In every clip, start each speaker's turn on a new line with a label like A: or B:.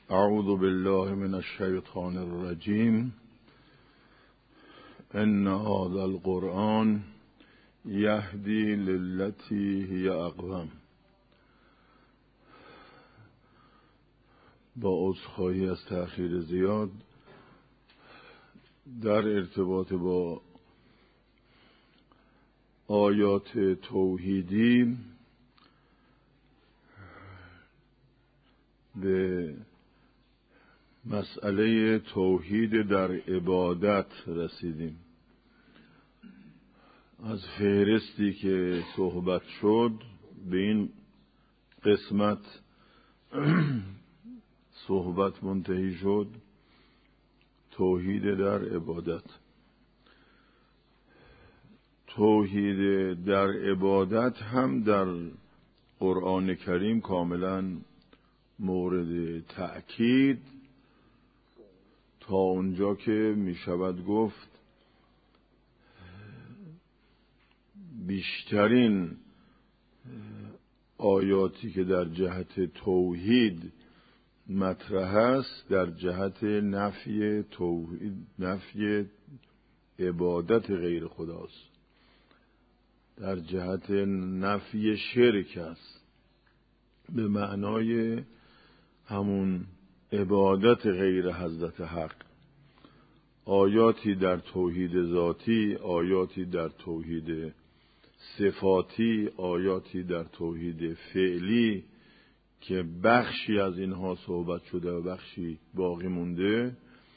A: اعوذ بالله من الشیطان الرجیم. ان هذا القرآن یهدی للتی هی اقوم. با عذرخواهی از تأخیر زیاد در ارتباط با آیات توحیدی به مسئله توحید در عبادت رسیدیم. از فهرستی که صحبت شد به این قسمت صحبت منتهی شد: توحید در عبادت. توحید در عبادت هم در قرآن کریم کاملا مورد تأکید تا اونجا که می شود گفت بیشترین آیاتی که در جهت توحید مطرح است در جهت نفی توحید، نفی عبادت غیر خداست، در جهت نفی شرک است، به معنای همون عبادت غیر حضرت حق. آیاتی در توحید ذاتی، آیاتی در توحید صفاتی، آیاتی در توحید فعلی که بخشی از اینها صحبت شده و بخشی باقی مونده،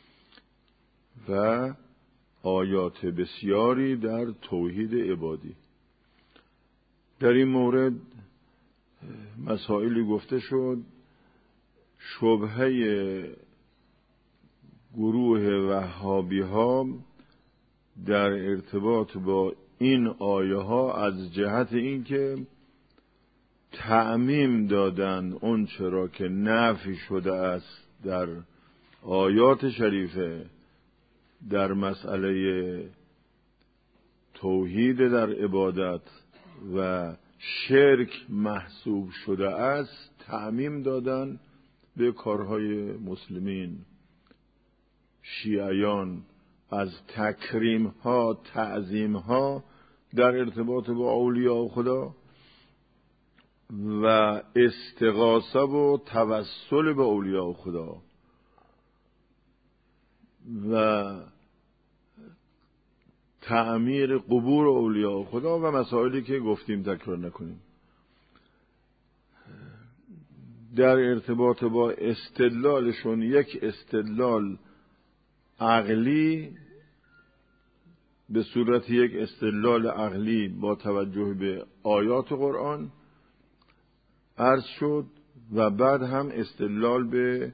A: و آیات بسیاری در توحید عبادی. در این مورد مسائلی گفته شد. شبهه گروه وهابی ها در ارتباط با این آیه ها از جهت اینکه تعمیم دادن اون چرا که نفی شده است در آیات شریفه در مسئله توحید در عبادت و شرک محسوب شده است، تعمیم دادن به کارهای مسلمین. شیعیان از تکریم ها، تعظیم ها در ارتباط با اولیاء خدا و استغاثه و توسل به اولیاء خدا و تعمیر قبور اولیاء خدا و مسائلی که گفتیم تکرار نکنیم، در ارتباط با استدلالشون یک استدلال عقلی به صورت یک استدلال عقلی با توجه به آیات قرآن عرض شد و بعد هم استدلال به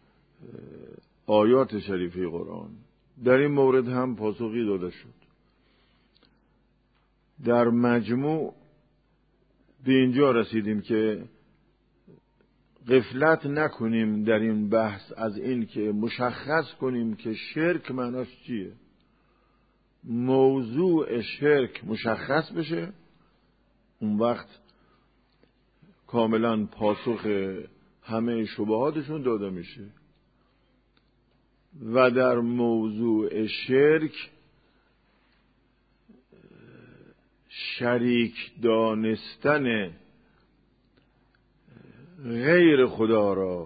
A: آیات شریفه قرآن. در این مورد هم پاسخی داده شد. در مجموع به اینجا رسیدیم که غفلت نکنیم در این بحث از این که مشخص کنیم که شرک معناش چیه. موضوع شرک مشخص بشه، اون وقت کاملا پاسخ همه شبهاتشون داده میشه. و در موضوع شرک شریک دانستن غیر خدا را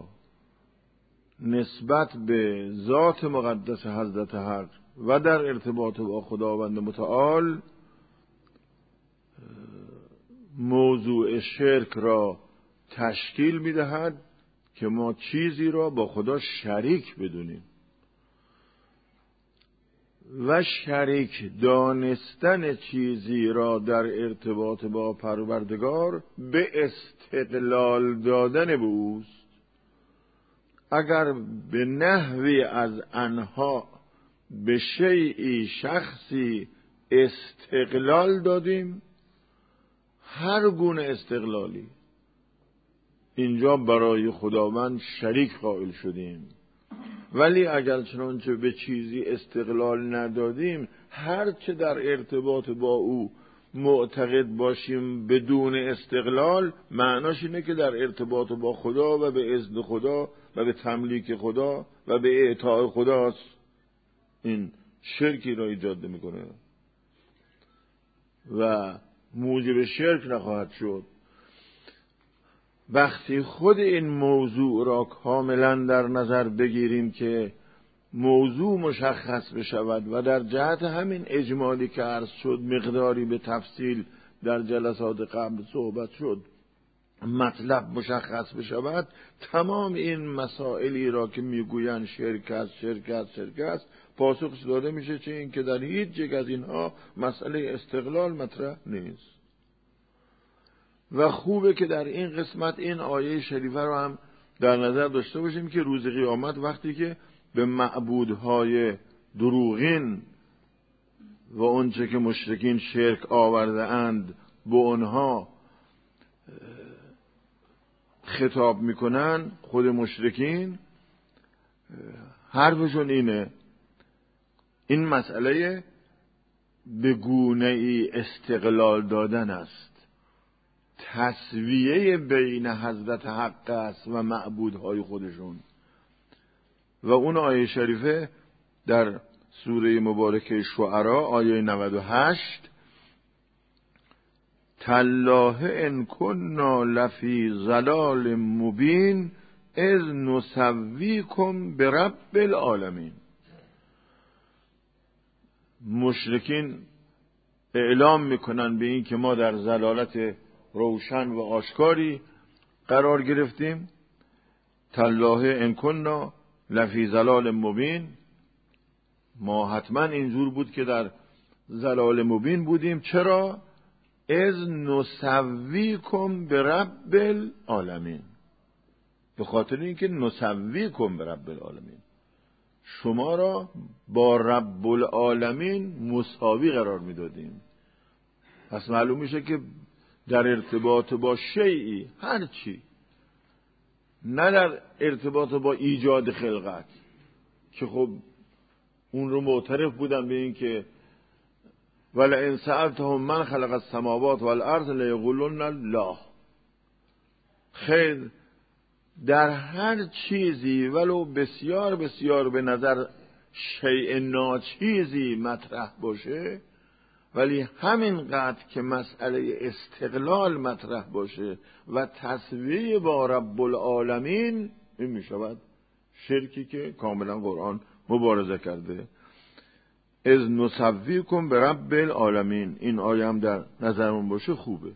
A: نسبت به ذات مقدس حضرت حق و در ارتباط با خداوند متعال موضوع شرک را تشکیل می‌دهد که ما چیزی را با خدا شریک بدونیم. و شریک دانستن چیزی را در ارتباط با پروردگار به استقلال دادن به اوست. اگر به نحوی از آنها به شیئی شخصی استقلال دادیم، هر گونه استقلالی، اینجا برای خداوند شریک قائل شدیم. ولی اگر چنانچه به چیزی استقلال ندادیم، هر چه در ارتباط با او معتقد باشیم بدون استقلال، معناش اینه که در ارتباط با خدا و به اذن خدا و به تملیک خدا و به اطاعت خداست، این شرکی را ایجاد میکنه و موجب شرک نخواهد شد. وقتی خود این موضوع را کاملا در نظر بگیریم که موضوع مشخص بشود و در جهت همین اجمالی که عرض شد مقداری به تفصیل در جلسات قبل صحبت شد مطلب مشخص بشود، تمام این مسائلی را که میگویند شرک است پاسخ داده میشه، چه این که در هیچ یک از اینها مسئله استقلال مطرح نیست. و خوبه که در این قسمت این آیه شریفه رو هم در نظر داشته باشیم که روز قیامت وقتی که به معبودهای دروغین و اونچه که مشرکین شرک آورده اند به اونها خطاب میکنن، خود مشرکین حرفشون اینه، این مسئله به گونه‌ای استقلال دادن است، تسویه بین حضرت حق است و معبودهای خودشون. و اون آیه شریفه در سوره مبارکه شعراء آیه 98 تالله ان کنا لفی ضلال مبین اذ نسویکم برب العالمین. مشرکین اعلام میکنن به این که ما در ضلالت روشن و آشکاری قرار گرفتیم. تالله ان کنا لفی ضلال مبین، ما حتما اینجور بود که در ضلال مبین بودیم. چرا؟ اذ نسویکم برب العالمین، به خاطر اینکه نسویکم برب العالمین، شما را با رب العالمین مساوی قرار میدادیم. پس معلوم میشه که در ارتباط با شیئی، هر چی، نه در ارتباط با ایجاد خلقت که خب اون رو معترف بودن به این که ولئن سألتهم من خلق السماوات والارض لیقولن الله. خیر، در هر چیزی ولو بسیار بسیار به نظر شیء ناچیزی مطرح باشه، ولی همینقدر که مسئله استقلال مطرح باشه و تسویه با رب العالمین، این می شود شرکی که کاملا قرآن مبارزه کرده. اذ نسویکم برب العالمین، این آیه هم در نظرمون باشه خوبه.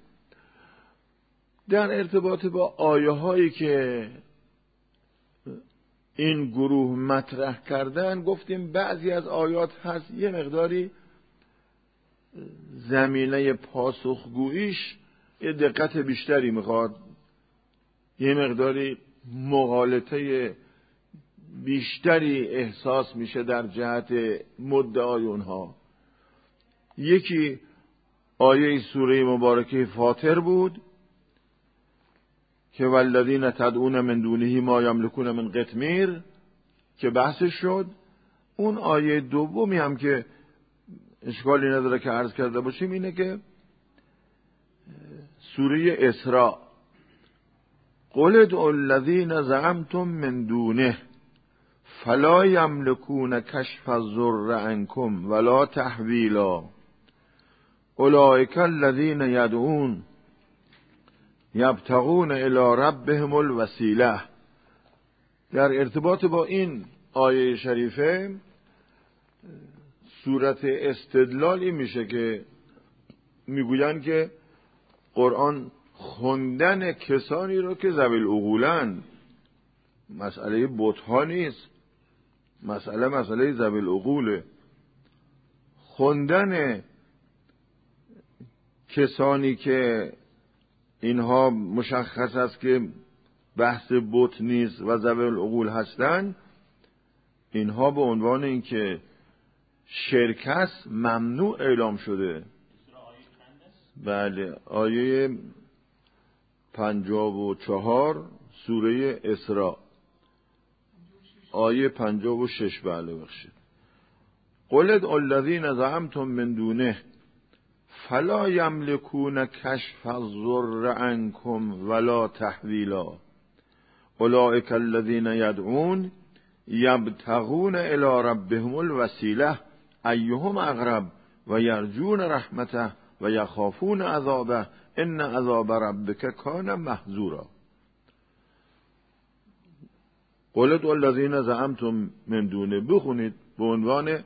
A: در ارتباط با آیه هایی که این گروه مطرح کردن گفتیم بعضی از آیات هست یه مقداری زمینه پاسخگوییش یه دقت بیشتری میخواد، یه مقداری مغالطه بیشتری احساس میشه در جهت مدعای اونها. یکی آیه سوره مبارکه فاطر بود که والذین تدعون من دونه ما یملکون من قطمیر که بحثش شد. اون آیه دومی هم که اشکالی نداره که عرض کرده باشیم اینه که سوره اسراء قل ادعوا الذین زعمتم من دونه فلا یملکون کشف الضر عنکم ولا تحویلا اولئک الذین یدعون یبتغون الی ربهم الوسیله. در ارتباط با این آیه شریفه صورت استدلالی میشه که میگوین که قرآن خوندن کسانی رو که ذوی العقولن، مسئله بت‌ها نیست، مسئله ذوی العقوله. خوندن کسانی که اینها مشخص است که بحث بت نیست و ذوی العقول هستند، اینها به عنوان اینکه شرک است ممنوع اعلام شده. بله، آیه 54 سوره اسراء آیه 56. بله بخشید. قل ادعوا الذین زعمتم من دونه فلا یملکون کشف الضر عنکم ولا تحویلا اولئک الذین یدعون یبتغون الی ربهم الوسیله ایهم اقرب و یرجون رحمته و یخافون عذابه ان عذاب ربک کان محذورا. قل ادعوا الذین زعمتم من دونه، بخونید به عنوان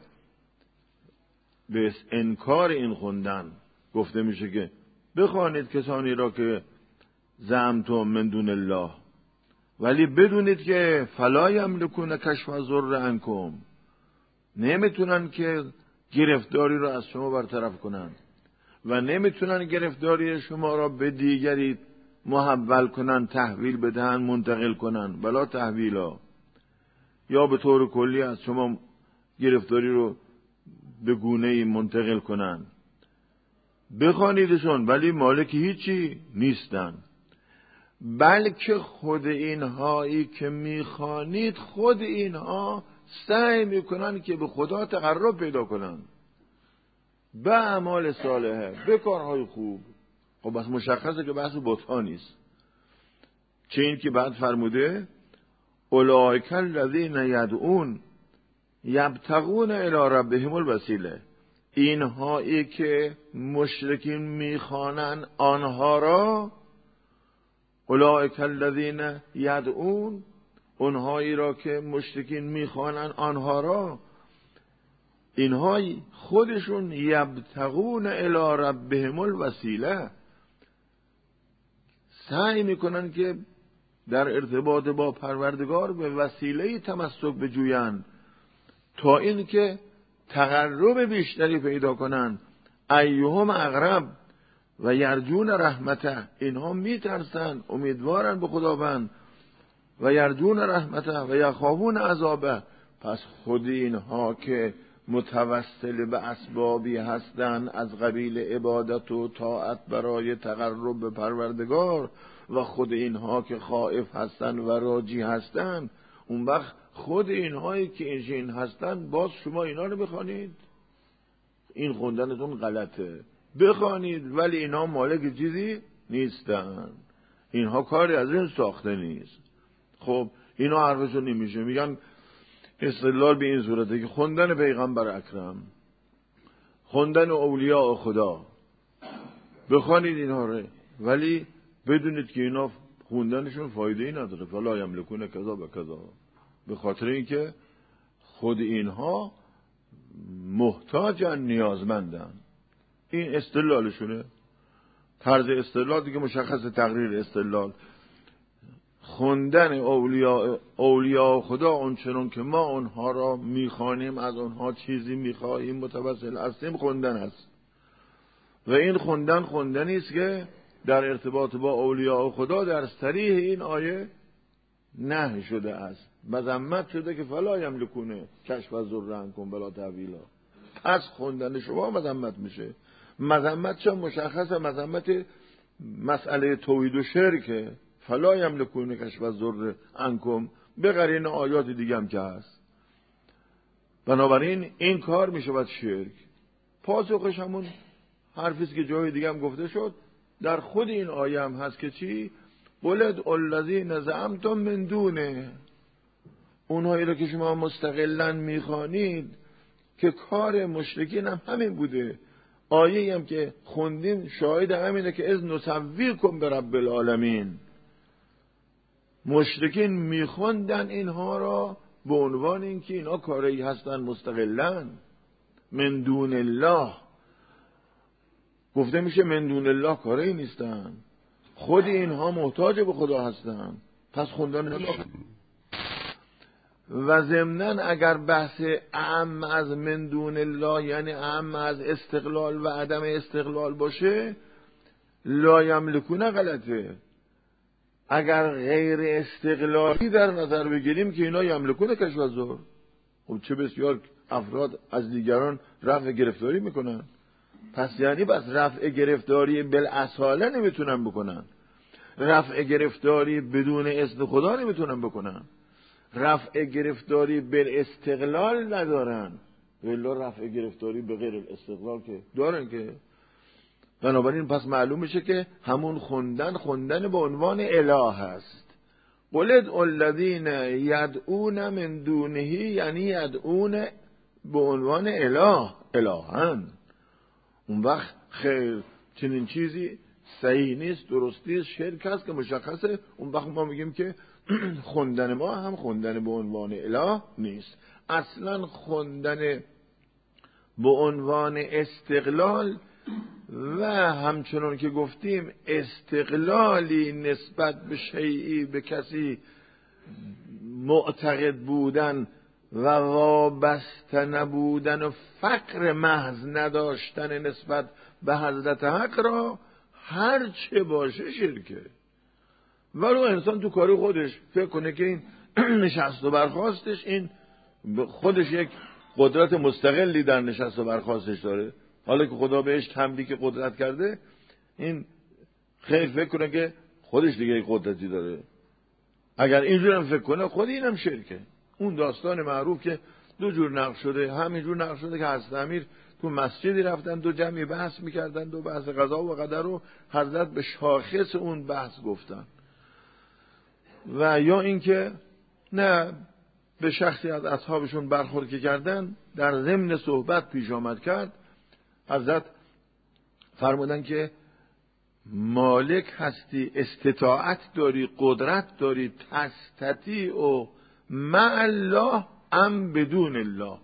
A: به انکار این خوندن گفته میشه که بخوانید کسانی را که زعمتم من دون الله، ولی بدونید که فلا یملکون کشف الضر عنکم، نمیتونن که گرفتاری را از شما برطرف کنن و نمیتونن گرفتاری شما را به دیگری محول کنن، تحویل بدهن، منتقل کنن، بلا تحویلا، یا به طور کلی از شما گرفتاری رو به گونه‌ای منتقل کنن. بخوانیدشون ولی مالک هیچی نیستن، بلکه خود اینهایی که میخوانید خود اینها سعی میکنن که به خدا تقرب پیدا کنن، به اعمال صالحه، به کارهای خوب. خب بس مشخصه که بحث بت‌ها نیست. چه این که بعد فرموده اولئک الذین یدعون یبتغون الی ربهم الوسیله، اینهایی که مشرکین میخوانن آنها را، اولئک الذین یدعون، اونهایی را که مشرکین میخوانن آنها را، اینها خودشون یبتغون الی ربهم الوسیله، سعی میکنن که در ارتباط با پروردگار به وسیله تمسک بجویند تا این که تقرب بیشتری پیدا کنن. ایهم اقرب و یرجون رحمته، اینها میترسن، امیدوارن به خداوند، و یرجون رحمته و یخافون عذابه. پس خود اینها که متوسل به اسبابی هستند از قبیل عبادت و طاعت برای تقرب به پروردگار، و خود اینها که خائف هستند و راجی هستند، اون وقت خود اینهایی که این هستند باز شما اینا رو بخوانید؟ این خوندنتون غلطه. بخوانید ولی اینا مالک چیزی نیستن، اینها کاری از این ساخته نیست. خب اینا حرفشون نمیشه. میگن استدلال به این صورته که خوندن پیغمبر اکرم، خوندن اولیاء خدا، بخوانید اینها رو ولی بدونید که اینا خوندنشون فایده ای نداره. فلا یملکون کذا و کذا، به خاطر اینکه خود اینها محتاجن، نیازمندن. این استدلالشونه. طرز استدلال دیگه مشخص، تقریر استدلال. خوندن اولیاء خدا اونچنان که ما اونها را میخوانیم، از اونها چیزی میخواهیم، متوسل هستیم، خوندن هست. و این خوندنی است که در ارتباط با اولیاء خدا در صریح این آیه نهی شده است، مذمت شده که فلا یملکونه کشف الضر عنکم بلا تحویلا. پس خوندن شما مذمت میشه. مذمت چه مشخصه؟ مذمت مسئله توحید و شرکه. فلا یملکونه کشف الضر عنکم به قرین آیات دیگه هم که هست. بنابراین این کار میشه باید شرک. پاسخش همون حرفیست که جای دیگه هم گفته شد، در خود این آیه هم هست که چی؟ قل الذین زعمتم من دونه، اونهایی را که شما مستقلاً میخوانید که کار مشرکین هم همین بوده. آیه هم که خوندیم شاهد همینه که اذ نسویکم برب العالمین. مشرکین میخوندن اینها را به عنوان اینکه اینا کاری هستن مستقلاً من دون الله. گفته میشه من دون الله کاری نیستن، خود اینها محتاج به خدا هستن، پس خوندن الله. و ضمناً اگر بحث اعم از من دون الله یعنی اعم از استقلال و عدم استقلال باشه، لا یملکون غلطه. اگر غیر استقلالی در نظر بگیریم که اینا یملکون کشف الضر، خب چه بسیار افراد از دیگران رفع گرفتاری میکنن. پس یعنی بس رفع گرفتاری بالاصاله نمیتونن بکنن، رفع گرفتاری بدون اذن خدا نمیتونن بکنن، رفع گرفتاری بالاستقلال ندارن، ولی رفع گرفتاری به غیر الاستقلال که دارن که. بنابراین پس معلوم میشه که همون خوندن به عنوان اله هست. قل ادعوا الذین یدعون من دونه، یعنی یدعون به عنوان الهن. اون وقت خیر چنین چیزی صحیح نیست، درست نیست، شرک هست که مشخصه. اون وقت ما میگیم که خوندن ما هم خوندن به عنوان اله نیست. اصلا خوندن به عنوان استقلال و همچنان که گفتیم استقلالی نسبت به شیئی، به کسی معتقد بودن و وابسته نبودن و فقر محض نداشتن نسبت به حضرت حق را هر چه باشه شرکه. ولو انسان تو کاری خودش فکر کنه که این نشست و برخاستش این خودش یک قدرت مستقلی در نشست و برخاستش داره، حالا که خدا بهش تملیک قدرت کرده، این خیلی فکر کنه که خودش دیگه یک قدرتی داره. اگر اینجور هم فکر کنه خود اینم شرکه. اون داستان معروف که دو جور نقل شده، همینجور نقل شده که حضرت امیر تو مسجدی رفتن، دو جمعی بحث میکردن، دو بحث قضا و قدر رو حضرت به شاخص اون بحث گفتن. و یا اینکه نه به شخصی از اصحابشون برخورد که کردن، در ضمن صحبت پیش آمد کرد، حضرت فرمودن که مالک هستی، استطاعت داری، قدرت داری، تستطیع و مع الله ام بدون الله،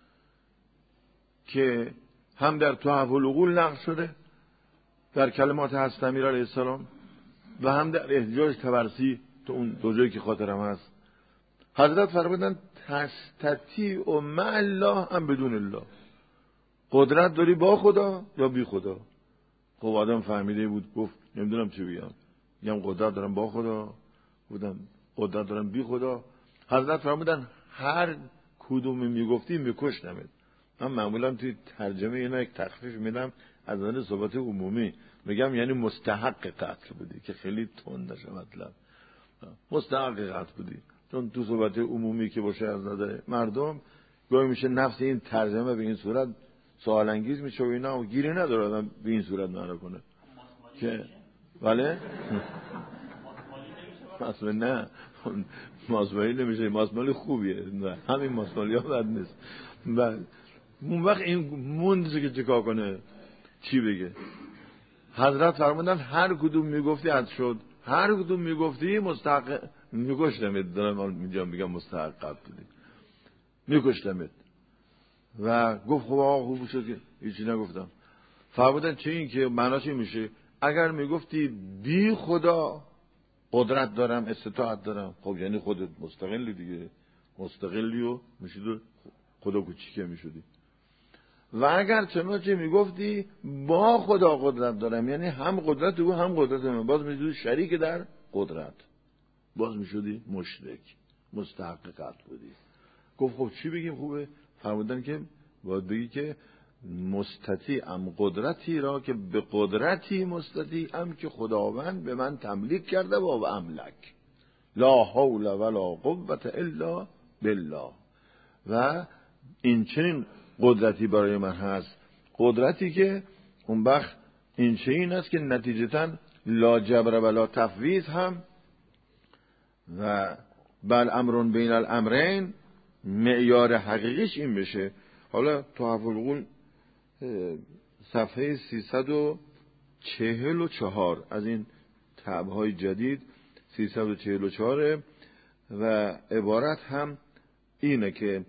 A: که هم در تحف العقول نقل شده در کلمات حضرت امیر علیه السلام و هم در احتجاج طبرسی تو اون دو جایی که خاطرم هست. حضرت فرمودن تستطیع و مع الله ام بدون الله، قدرت داری با خدا یا بی خدا. خب آدم فهمیده بود، گفت نمیدونم چی بگم، میگم قدرت دارم با خدا، بودم قدرت دارم بی خدا. حضرت فرمودن هر کدومی میگفتی میکشتمت. من معمولا توی ترجمه اینا یک تخفیف میدم از نظر صحبت عمومی، میگم یعنی مستحق قتل بودی، که خیلی تند نشه مطلب، مستحق قتل بودی. چون تو صحبت عمومی که باشه از نظر مردم گاهی میشه نفس این ترجمه به این صورت سوال انگیز میشه و اینا، و گیری نداره آدم به این صورت معنا کنه که بله ماسمالی نه، ماسمالی نمیشه، ماسمالی خوبیه، همین ماسمالی ها بد نیست. اون وقت این موندی که چیکار کنه، چی بگه؟ حضرت فرمودن هر کدوم میگفتی عد شد، هر کدوم میگفتی مستحق میکشتمت. دارم اینجا میگم مستحق قتل بودی، میکشتمت. و گفت خب آقا خوب شد که هیچی نگفتم. فرمودن چه این که معناش این میشه اگر میگفتی بی خدا قدرت دارم، استطاعت دارم، خب یعنی خودت مستقلی دیگه، مستقلی و میشید خدا کوچیکه میشدی. و اگر چنانچه میگفتی با خدا قدرت دارم، یعنی هم قدرت او هم قدرت من، باز میشدی شریک در قدرت، باز میشدی مشرک، مستحق قتل بودی. گفت خب چی بگیم خوبه؟ فرمودن که باید بگی که مستطیعم قدرتی را که به قدرتی مستطیعم که خداوند به من تملیک کرده و املک، لا حول ولا قوة الا بالله. و این چنین قدرتی برای من هست، قدرتی که اون وقت این چنین است که نتیجتاً لا جبر ولا تفویض هم و بل امرون بین الامرین معیار حقیقیش این بشه. حالا تحف العقول صفحه 344 از این طبعهای جدید 344 و عبارت هم اینه که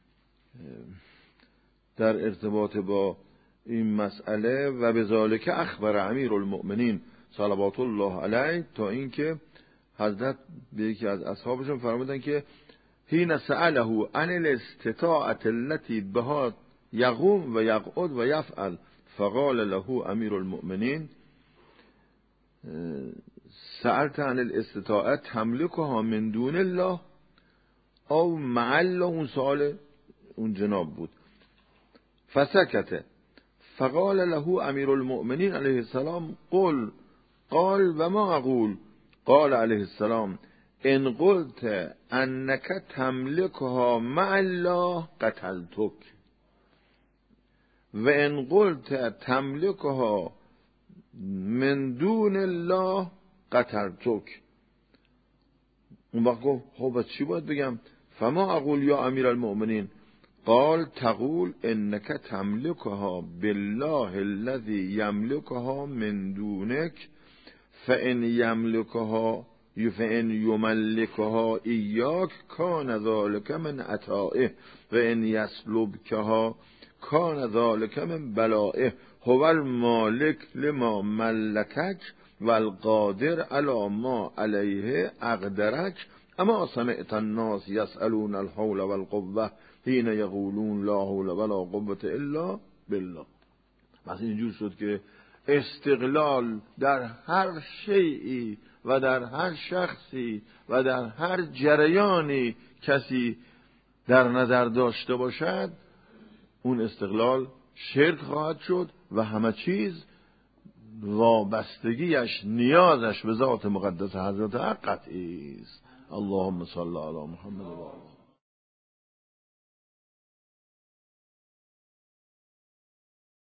A: در ارتباط با این مسئله و بذالک اخبر امیر المؤمنین صلوات الله علیه، تا اینکه حضرت به یکی از اصحابشون فرمودن که حین سأله عن الاستطاعة التي بها یقوم و یقعد و یفعل فقال له امیر المؤمنین سألت عن الاستطاعة تملكها من دون الله او مع الله. اون سؤال اون جناب بود. فسکت فقال له امیر المؤمنین علیه السلام قال و ما اقول؟ قال علیه السلام ان قلت انك تملكها مع الله قتلتك و ان قلت تملكها من دون الله قتلتك. اون وقت گفت خب چی باید بگم؟ فما اقول یا امیر المؤمنین؟ قال تقول انك تملكها بالله الذي يملكها من دونك فان يملكها إياك كان ذلك من عطائه وان يسلبكها كان ذلك من بلائه هو المالك لما ملكك والقادر على ما عليه اقدرك اما سمعت الناس يسألون الحول والقوة حين یقولون لا حول ولا قوة الا بالله. مثلا اینجور شد که استقلال در هر شیئی و در هر شخصی و در هر جریانی کسی در نظر داشته باشد، اون استقلال شرک خواهد شد و همه چیز وابستگیش، نیازش به ذات مقدس حضرت حق قطعی است. اللهم صل علی محمد و آله.